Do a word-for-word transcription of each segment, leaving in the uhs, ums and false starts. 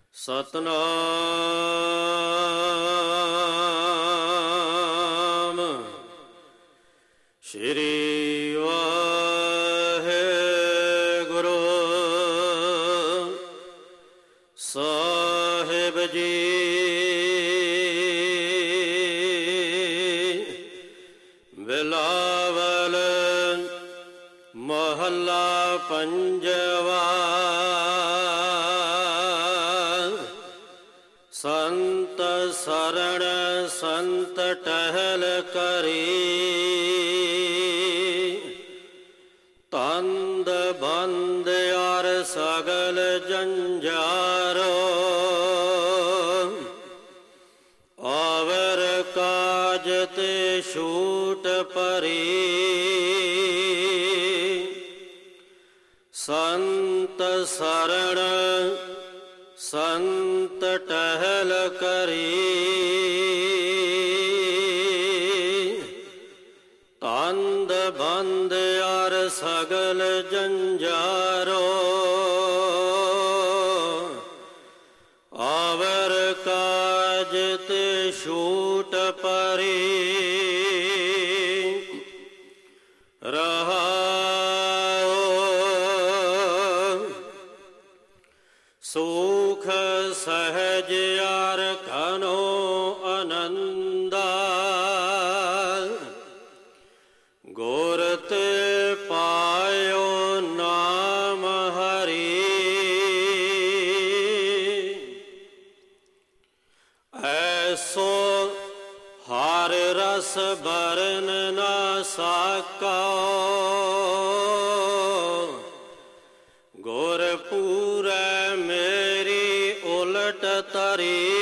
ਸਤਿਨਾਮ ਸ਼੍ਰੀ ਵਾਹਿਗੁਰੂ ਸਾਹਿਬ ਜੀ। ਬਿਲਾਵਲ ਮਹੱਲਾ ਪੰਜਵਾ। ਸੰਤ ਸਰਣ ਸੰਤ ਟਹਿਲ ਕਰੀ, ਤੰਦ ਬੰਦ ਅਰ ਸਗਲ ਜੰਜਾਰੋ। ਆਵਰ ਕਾਜ ਤੇ ਛੂਟ ਪਰੀ, ਸੰਤ ਸਰਣ ਸੰਤ ਟਹਿਲ ਕਰੀ, ਤੰਦ ਬੰਦ ਅਰ ਸਗਲ ਜੰਜਾਰੋ। ਆਵਰ ਕਾਜ ਤੇ ਛੂਟ ਪਰੀ, ਰਹਾਉ ਸੁਖ ਸਹਿਜ ਅਰ ਘਨੋ ਆਨੰਦਾ। ਗੁਰ ਤੇ ਪਾਇਓ ਨਾਮ ਹਰੀ, ਐਸੋ ਹਰ ਰਸ ਬਰਨ ਨਾ ਸਾਕਉ। ਗੁਰ ਪੂਰੈ ਮੇਰੀ ਉਲਟ ਤਰੀ,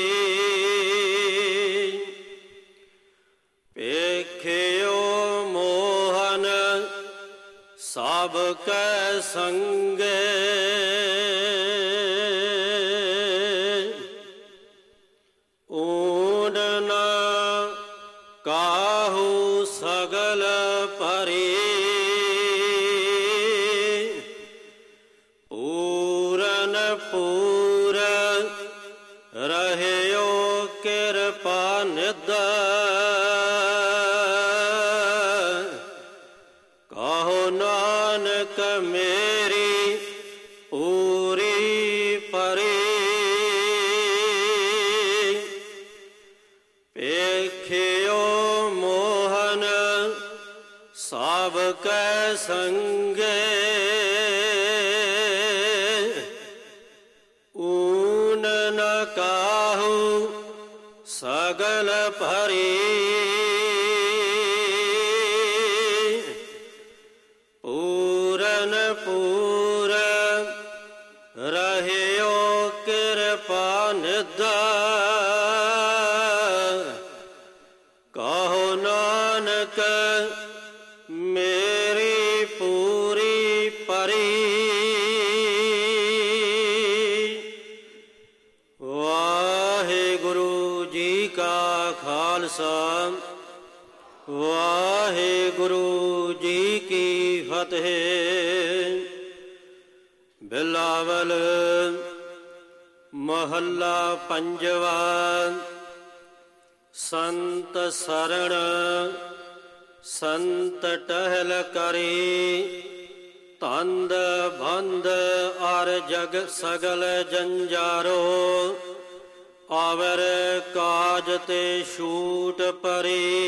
ਵੇਖਿਓ ਮੋਹਨ ਸਭ ਕੈ ਸੰਗੇ। ਊਂਡ ਨ ਕਾਹੂ ਸਗਲ ਪਰੀ, ਪੂਰਨ ਪੂਰ ਰਹਿਓ ਕਿਰਪਾ ਨਿਧ। ਕਹੋ ਨਾਨਕ ਮੇਰੀ ਪੂਰੀ ਪਰੀ, ਵੇਖਿਓ ਮੋਹਨ ਸਭ ਕੈ ਸੰਗੇ। ਊਨ ਨ ਕਾਹੂ ਸਗਲ ਭਰੀ, ਪੂਰਨ ਪੂਰ ਰਹਿਓ ਕਿਰਪਾ ਨਿਧ। ਕਹੋ ਨਾਨਕ ਮੇਰੀ ਪੂਰੀ ਪਰੀ। ਵਾਹਿਗੁਰੂ ਜੀ ਕਾ ਖਾਲਸਾ, ਵਾਹਿਗੁਰੂ ਜੀ ਕੀ ਫਤਿਹ। ਬਿਲਾਵਲ ਮਹੱਲਾ ਪੰਜਵਾ। ਸੰਤ ਸਰਣ ਸੰਤ ਟਹਿਲ ਕਰੀ, ਤੰਦ ਬੰਦ ਅਰ ਜਗ ਸਗਲ ਜੰਜਾਰੋ। ਆਵਰ ਕਾਜ ਤੇ ਛੂਟ ਪਰੀ,